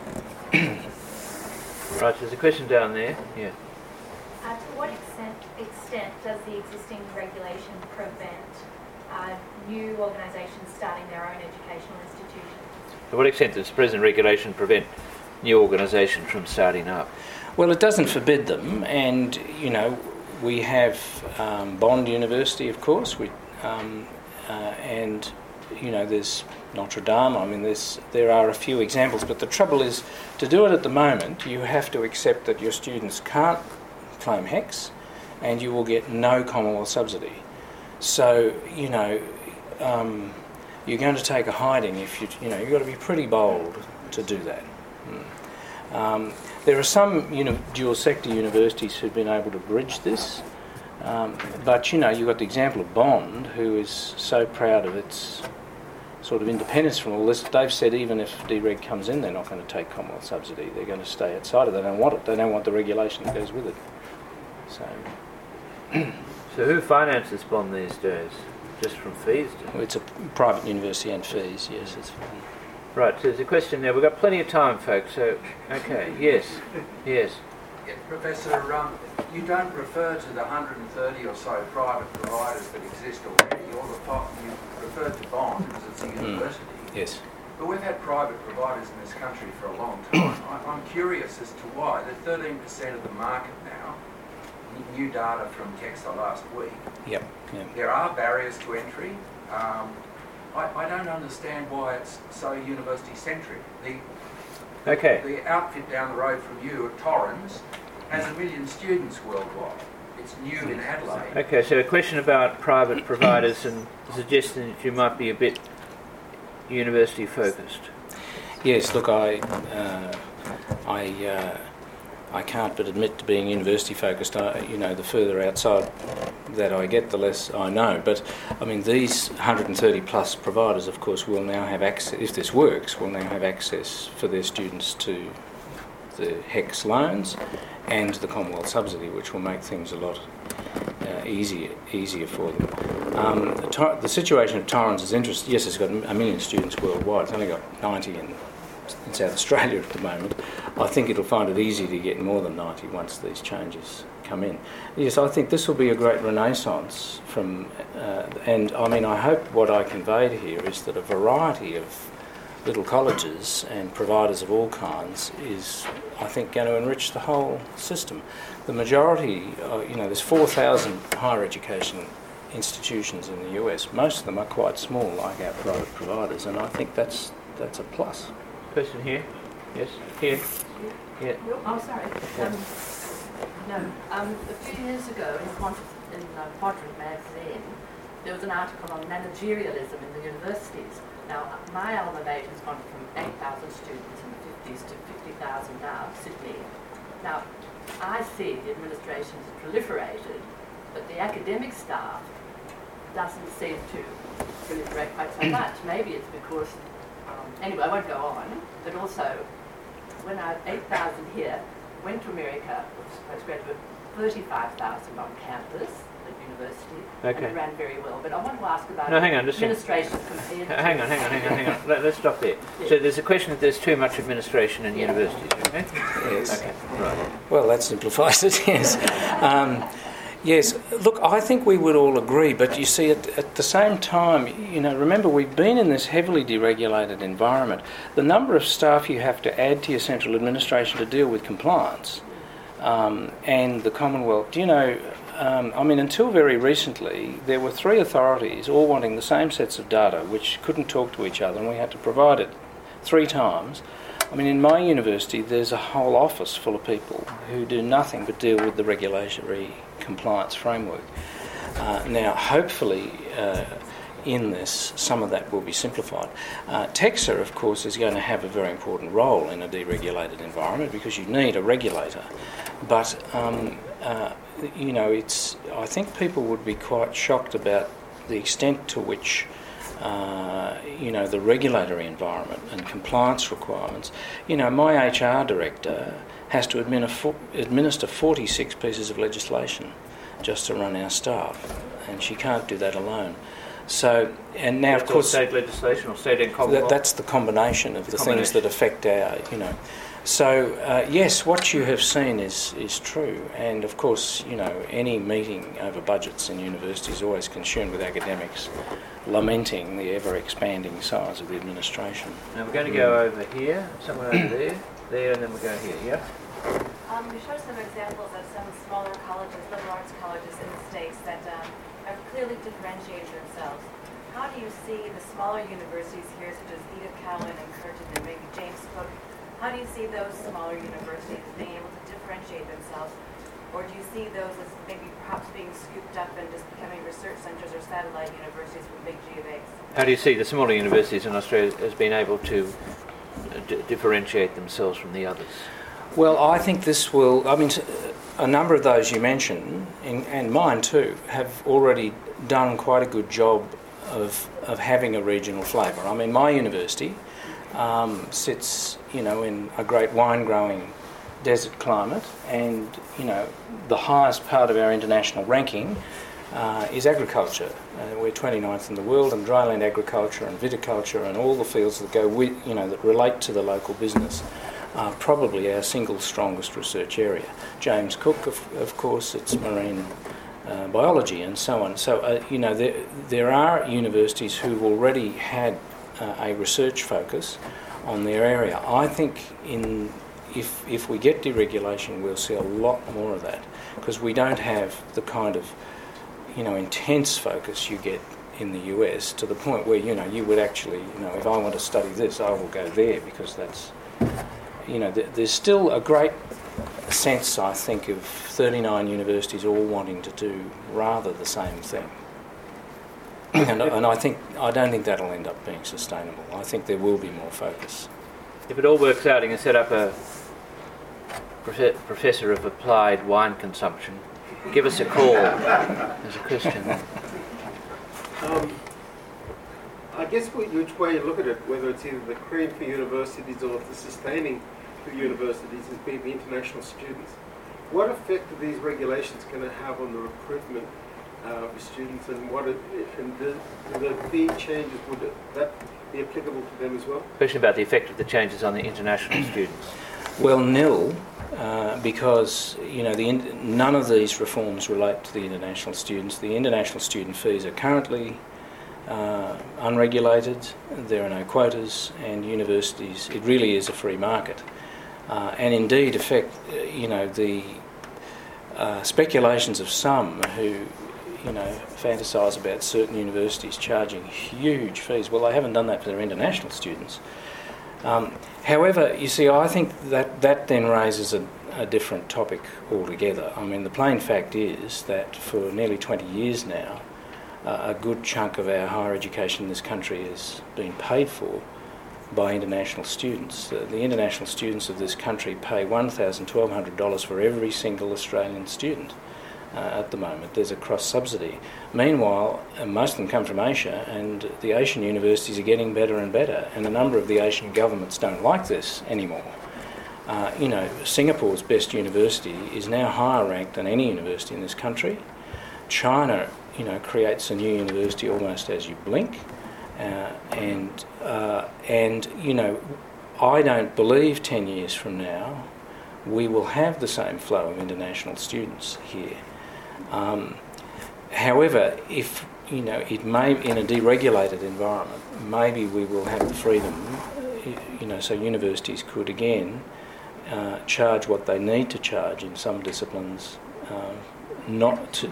Right, there's a question down there. Yeah. To what extent does the existing regulation prevent new organisations starting their own educational institutions? To what extent does present regulation prevent new organisations from starting up? Well, it doesn't forbid them, and we have Bond University, of course, and there's Notre Dame. I mean, there are a few examples, but the trouble is, to do it at the moment, you have to accept that your students can't claim HECS, and you will get no Commonwealth subsidy. So, you're going to take a hiding if you've got to be pretty bold to do that. There are some dual sector universities who've been able to bridge this, but you've got the example of Bond, who is so proud of its sort of independence from all this. They've said even if DREG comes in, they're not going to take Commonwealth subsidy. They're going to stay outside of it. They don't want it. They don't want the regulation that goes with it. So who finances Bond these days? Just from fees? Well, it's a private university and fees, yes. Right, so there's a question there. We've got plenty of time, folks, so, okay, yes. Yeah, Professor, you don't refer to the 130 or so private providers that exist already. You refer to Bond because it's a university. Yes. But we've had private providers in this country for a long time. I'm curious as to why. They're 13% of the market now. New data from TEXA last week. Yep. There are barriers to entry. I don't understand why it's so university-centric. The outfit down the road from you at Torrens has 1 million students worldwide. It's new in Adelaide. Okay, so a question about private providers and the suggestion that you might be a bit university-focused. Yes, look, I can't but admit to being university-focused. The further outside that I get, the less I know. But, I mean, these 130-plus providers, of course, will now have access, if this works, will now have access for their students to the HECS loans and the Commonwealth subsidy, which will make things a lot easier for them. The situation of Torrens is interesting. Yes, it's got 1 million students worldwide. It's only got 90 in South Australia at the moment. I think it'll find it easy to get more than 90 once these changes come in. Yes, I think this will be a great renaissance and I mean, I hope what I conveyed here is that a variety of little colleges and providers of all kinds is, I think, going to enrich the whole system. The majority, there's 4,000 higher education institutions in the US. Most of them are quite small, like our private providers, and I think that's a plus. Question here? Yes, here. Yeah. Oh, sorry. A few years ago in Quadrant magazine, there was an article on managerialism in the universities. Now, my alma mater has gone from 8,000 students in the 50s to 50,000 now, Sydney. Now, I see the administration has proliferated, but the academic staff doesn't seem to proliferate quite so much. Maybe it's because, anyway, I won't go on, but also, when I had 8,000 here, went to America, was postgraduate, 35,000 on campus at university, and it ran very well. But I want to ask about administration compared to... Hang on. Let's stop there. Yeah. So there's a question that there's too much administration in universities, okay? Yes. Okay, right. Well, that simplifies it, yes. Yes, look, I think we would all agree, but you see, at the same time, remember, we've been in this heavily deregulated environment. The number of staff you have to add to your central administration to deal with compliance and the Commonwealth, until very recently, there were 3 authorities all wanting the same sets of data, which couldn't talk to each other, and we had to provide it 3 times. I mean, in my university, there's a whole office full of people who do nothing but deal with the regulatory compliance framework. Now, hopefully, in this, some of that will be simplified. TEXA, of course, is going to have a very important role in a deregulated environment because you need a regulator. But, I think people would be quite shocked about the extent to which the regulatory environment and compliance requirements. My HR director has to administer 46 pieces of legislation just to run our staff, and she can't do that alone. So, and now, of course, state legislation or state and common law? That's the combination of the things that affect our, So, yes, what you have seen is true. And, of course, any meeting over budgets in universities is always concerned with academics lamenting the ever-expanding size of the administration. Now, we're going to go over here, somewhere over there, and then we'll go here, yeah? We showed some examples of some smaller colleges, liberal arts colleges in the States that have clearly differentiated themselves. How do you see the smaller universities here, such as Edith Cowan and Curtin and maybe James Cook, how do you see those smaller universities being able to differentiate themselves? Or do you see those as maybe perhaps being scooped up and just becoming research centres or satellite universities from big G of A's? How do you see the smaller universities in Australia as being able to differentiate themselves from the others? Well, I think this will... a number of those you mentioned, and mine too, have already done quite a good job of having a regional flavour. My university sits, in a great wine-growing desert climate, and, the highest part of our international ranking is agriculture. We're 29th in the world, and dryland agriculture and viticulture and all the fields that go with, that relate to the local business are probably our single strongest research area. James Cook, of course, it's marine biology and so on. So, there are universities who've already had a research focus on their area. I think if we get deregulation, we'll see a lot more of that, because we don't have the kind of, intense focus you get in the US, to the point where, you would actually, if I want to study this, I will go there, because that's... there's still a great sense, I think, of 39 universities all wanting to do rather the same thing. And I don't think that'll end up being sustainable. I think there will be more focus. If it all works out, you can set up a professor of applied wine consumption. Give us a call. There's a question. I guess which way you look at it, whether it's either the cream for universities or the sustaining for universities, is being the international students. What effect are these regulations going to have on the recruitment of students, and the fee changes, would that be applicable to them as well? Question about the effect of the changes on the international students. Well, nil, because none of these reforms relate to the international students. The international student fees are currently unregulated. There are no quotas, and universities, it really is a free market. And indeed, the speculations of some who fantasise about certain universities charging huge fees. Well, they haven't done that for their international students. However, you see, I think that then raises a different topic altogether. The plain fact is that for nearly 20 years now, a good chunk of our higher education in this country has been paid for by international students. The international students of this country pay $1,1200 for every single Australian student. At the moment, there's a cross-subsidy. Meanwhile, most of them come from Asia, and the Asian universities are getting better and better, and a number of the Asian governments don't like this anymore. Singapore's best university is now higher ranked than any university in this country. China, creates a new university almost as you blink, and I don't believe 10 years from now we will have the same flow of international students here. However, if it may, in a deregulated environment, maybe we will have the freedom, so universities could again charge what they need to charge in some disciplines, not to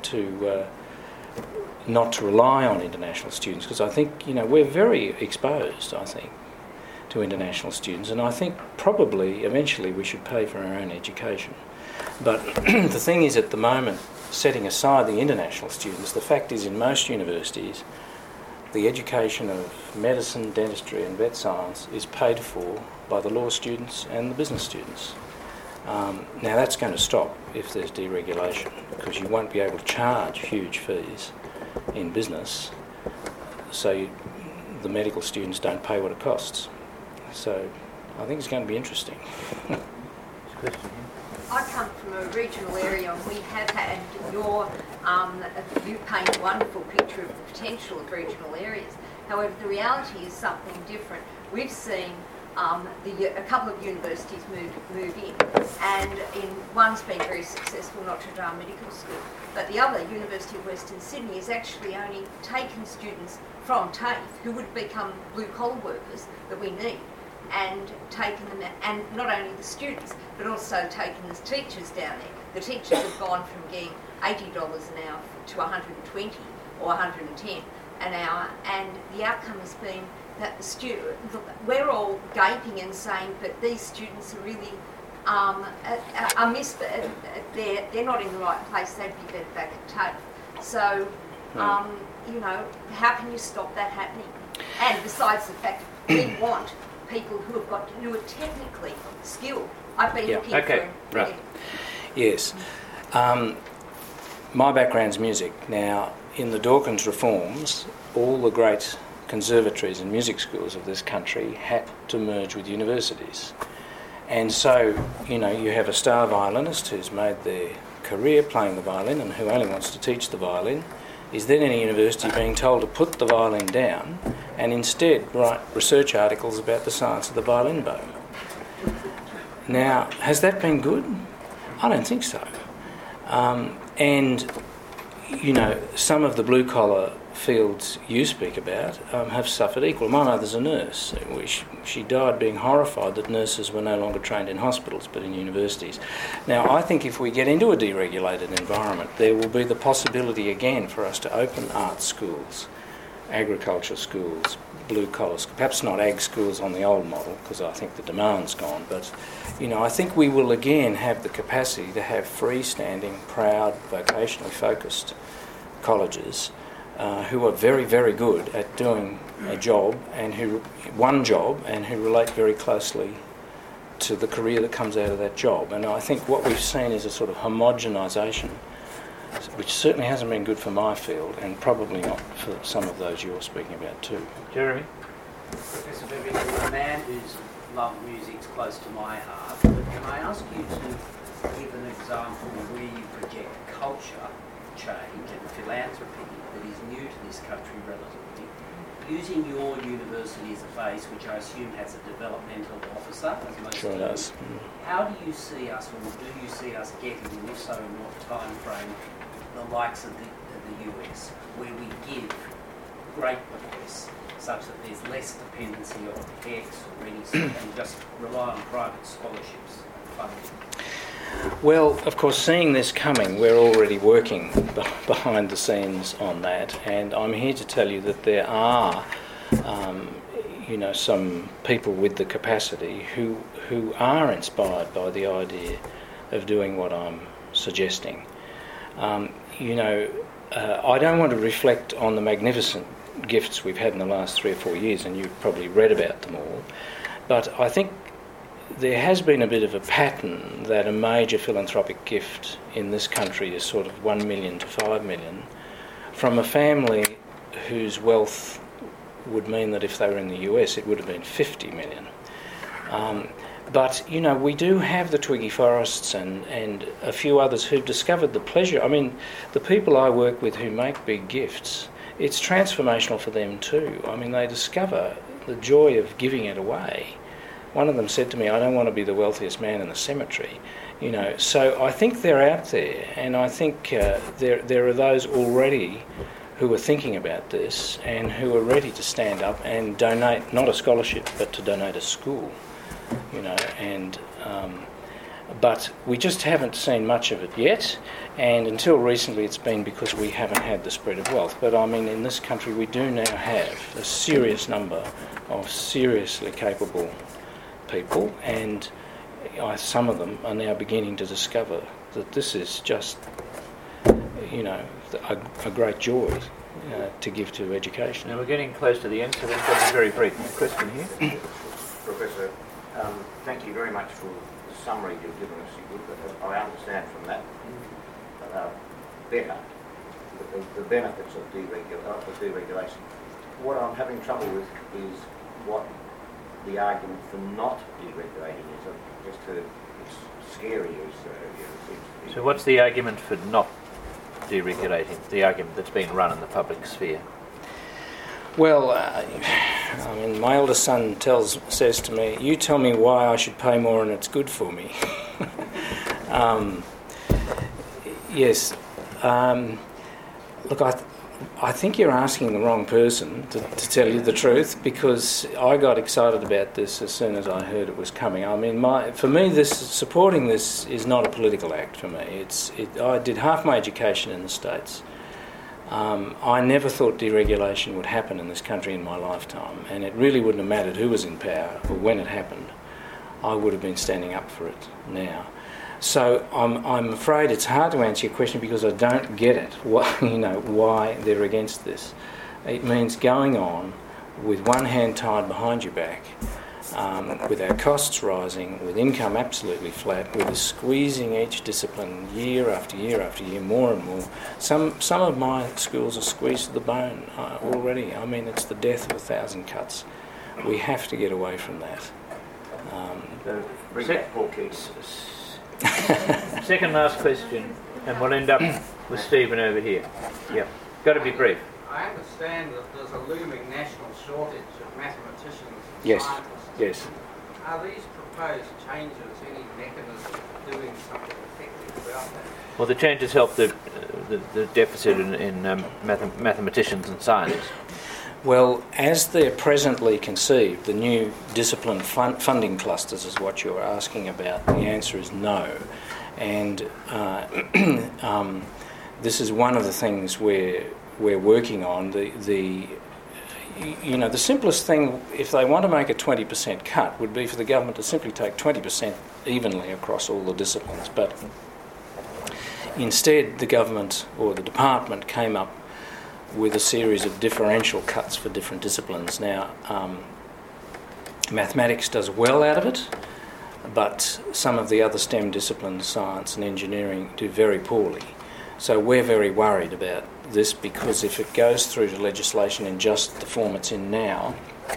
rely on international students, because I think we're very exposed, I think, to international students, and I think probably eventually we should pay for our own education. But the thing is, at the moment, setting aside the international students, the fact is in most universities the education of medicine, dentistry and vet science is paid for by the law students and the business students. Now that's going to stop if there's deregulation, because you won't be able to charge huge fees in business, so the medical students don't pay what it costs. So I think it's going to be interesting. I come from a regional area, and we have had you paint a wonderful picture of the potential of regional areas. However, the reality is something different. We've seen a couple of universities move in, and one's been very successful, Notre Dame Medical School, but the other, University of Western Sydney, has actually only taken students from TAFE who would become blue-collar workers that we need, and taken them, and not only the students, but also taken the teachers down there. The teachers have gone from getting $80 an hour to 120 or 110 an hour, and the outcome has been that we're all gaping and saying, but these students are really they're not in the right place, they'd be better back at TAFE. So, how can you stop that happening? And besides the fact, we want people who are technically skilled. I've been looking for... Right. Yes. My background's music. Now, in the Dawkins reforms, all the great conservatories and music schools of this country had to merge with universities. And so, you have a star violinist who's made their career playing the violin and who only wants to teach the violin, is then in a university being told to put the violin down and instead write research articles about the science of the violin bow. Now, has that been good? I don't think so. And, some of the blue-collar fields you speak about have suffered equal. My mother's a nurse. She died being horrified that nurses were no longer trained in hospitals but in universities. Now, I think if we get into a deregulated environment, there will be the possibility again for us to open art schools, agriculture schools, blue collars, perhaps not ag schools on the old model because I think the demand's gone, but I think we will again have the capacity to have freestanding, proud, vocationally focused colleges who are very, very good at doing a job and who relate very closely to the career that comes out of that job. And I think what we've seen is a sort of homogenisation, which certainly hasn't been good for my field and probably not for some of those you're speaking about too. Jeremy? Professor Bebbington, a man whose love music's close to my heart, but can I ask you to give an example where you project culture change and philanthropy that is new to this country relatively, using your university as a base, which I assume has a developmental officer, as most sure do. Does. How do you see us, or do you see us getting, and if so, in what time frame, the likes of the US, where we give great voice, such that there's less dependency on X or any, and just rely on private scholarships and funding? Well, of course, seeing this coming, we're already working behind the scenes on that, and I'm here to tell you that there are, some people with the capacity who are inspired by the idea of doing what I'm suggesting. I don't want to reflect on the magnificent gifts we've had in the last 3 or 4 years, and you've probably read about them all, but I think there has been a bit of a pattern that a major philanthropic gift in this country is sort of 1 million to 5 million from a family whose wealth would mean that if they were in the US it would have been 50 million. But, we do have the Twiggy Forests and a few others who've discovered the pleasure. I mean, the people I work with who make big gifts, it's transformational for them too. I mean, they discover the joy of giving it away. One of them said to me, I don't want to be the wealthiest man in the cemetery. So I think they're out there, and I think there are those already who are thinking about this and who are ready to stand up and donate, not a scholarship, but to donate a school, but we just haven't seen much of it yet, and until recently it's been because we haven't had the spread of wealth. But I mean, in this country we do now have a serious number of seriously capable people, and some of them are now beginning to discover that this is just, a great joy to give to education. Now we're getting close to the end, so we've got a very brief question here. Professor, thank you very much for the summary you've given us. I understand from that better the benefits of deregulation. What I'm having trouble with is what the argument for not deregulating is? I've just heard it's scary. So what's the argument for not deregulating, the argument that's been run in the public sphere? Well, my eldest son says to me, "You tell me why I should pay more and it's good for me." Yes. Look, I think you're asking the wrong person, to tell you the truth, because I got excited about this as soon as I heard it was coming. I mean, for me, supporting this is not a political act for me. I did half my education in the States. I never thought deregulation would happen in this country in my lifetime, and it really wouldn't have mattered who was in power or when it happened. I would have been standing up for it now. So I'm afraid it's hard to answer your question because I don't get it. Why they're against this? It means going on with one hand tied behind your back, with our costs rising, with income absolutely flat, with us squeezing each discipline year after year after year more and more. Some of my schools are squeezed to the bone already. I mean, it's the death of 1,000 cuts. We have to get away from that. Bring back poor kids. Second last question, and we'll end up with Stephen over here. Yep, got to be brief. I understand that there's a looming national shortage of mathematicians and Yes. scientists. Yes. Are these proposed changes any mechanism of doing something effective about that? Well, the changes help the deficit in mathematicians and scientists. Well, as they're presently conceived, the new discipline funding clusters is what you're asking about. The answer is no. And this is one of the things we're working on. The simplest thing, if they want to make a 20% cut, would be for the government to simply take 20% evenly across all the disciplines. But instead, the government or the department came up with a series of differential cuts for different disciplines. Now, mathematics does well out of it, but some of the other STEM disciplines, science and engineering, do very poorly. So we're very worried about this because if it goes through to legislation in just the form it's in now,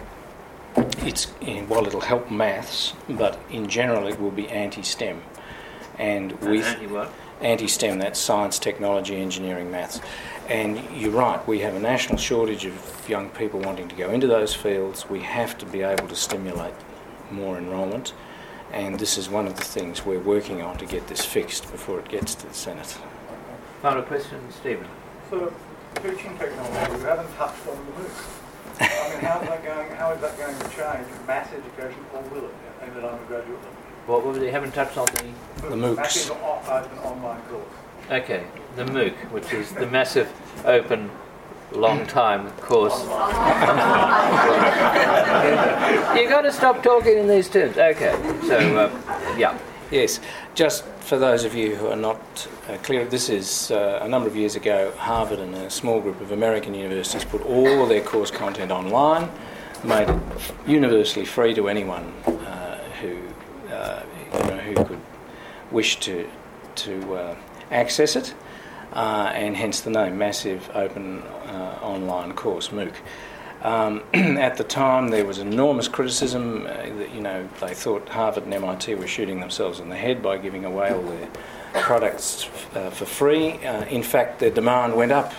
while it'll help maths, but in general it will be anti-STEM. And Anti-what? Anti-STEM, that's science, technology, engineering, maths. And you're right, we have a national shortage of young people wanting to go into those fields. We have to be able to stimulate more enrolment, and this is one of the things we're working on to get this fixed before it gets to the Senate. Final question, Stephen. So, teaching technology, you haven't touched on the MOOC. I mean, how is that going to change maths education, or will it, aimed at undergraduate level? What was it? You haven't touched on the MOOCs. Massive open online course. Okay, the MOOC, which is the massive open long time course. You got to stop talking in these terms. Okay, so yeah. Yes, just for those of you who are not clear, this is a number of years ago, Harvard and a small group of American universities put all of their course content online, made it universally free to anyone who could wish to access it, and hence the name, Massive Open Online Course, MOOC. At the time, there was enormous criticism that they thought Harvard and MIT were shooting themselves in the head by giving away all their products for free. In fact, their demand went up.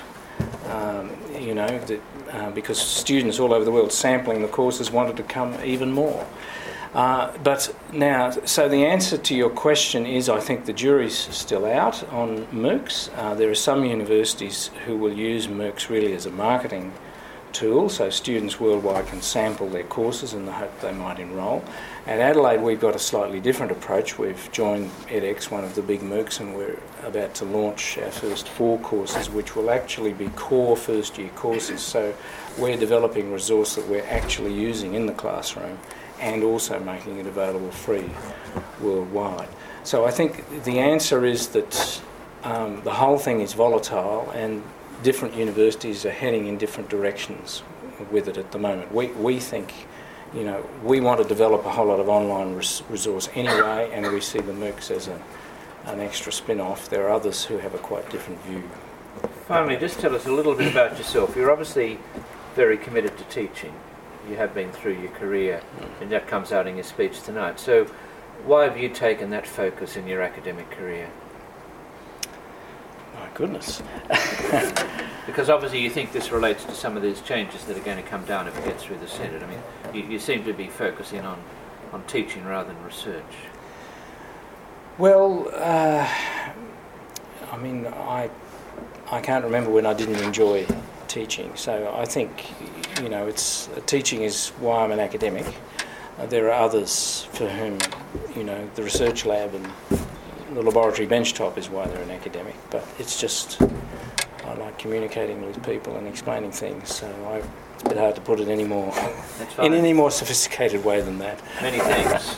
Because students all over the world sampling the courses wanted to come even more. But now, so the answer to your question is, I think the jury's still out on MOOCs. There are some universities who will use MOOCs really as a marketing tool, so students worldwide can sample their courses in the hope they might enrol. At Adelaide, we've got a slightly different approach. We've joined edX, one of the big MOOCs, and we're about to launch our first 4 courses, which will actually be core first-year courses. So we're developing resource that we're actually using in the classroom and also making it available free worldwide. So I think the answer is that the whole thing is volatile, and different universities are heading in different directions with it at the moment. We think, we want to develop a whole lot of online resource anyway, and we see the MOOCs as an extra spin-off. There are others who have a quite different view. Finally, just tell us a little bit about yourself. You're obviously very committed to teaching. you have been through your career, and that comes out in your speech tonight. So why have you taken that focus in your academic career? My goodness. Because obviously you think this relates to some of these changes that are going to come down if it gets through the Senate. I mean, you seem to be focusing on teaching rather than research. Well, I mean, I can't remember when I didn't enjoy teaching. So I think, you know, teaching is why I'm an academic. There are others for whom, you know, the research lab and the laboratory benchtop is why they're an academic. But it's just, I like communicating with people and explaining things. So it's a bit hard to put it any more in any more sophisticated way than that. Many thanks.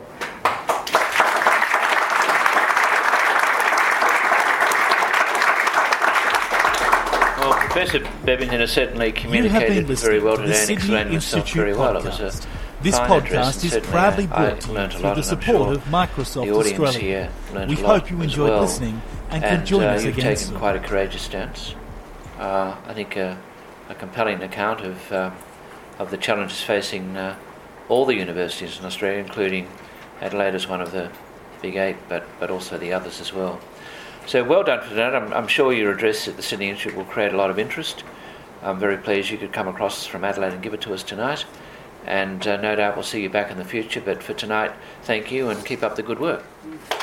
Professor Bebbington has certainly communicated very well today and explained himself very well. It was a This podcast is proudly brought to you through the support of Microsoft Australia. We hope you enjoyed listening and can join us again soon. You've taken quite a courageous stance. I think a compelling account of the challenges facing all the universities in Australia, including Adelaide as one of the big 8, but also the others as well. So well done for that. I'm sure your address at the Sydney Institute will create a lot of interest. I'm very pleased you could come across from Adelaide and give it to us tonight. And no doubt we'll see you back in the future. But for tonight, thank you and keep up the good work.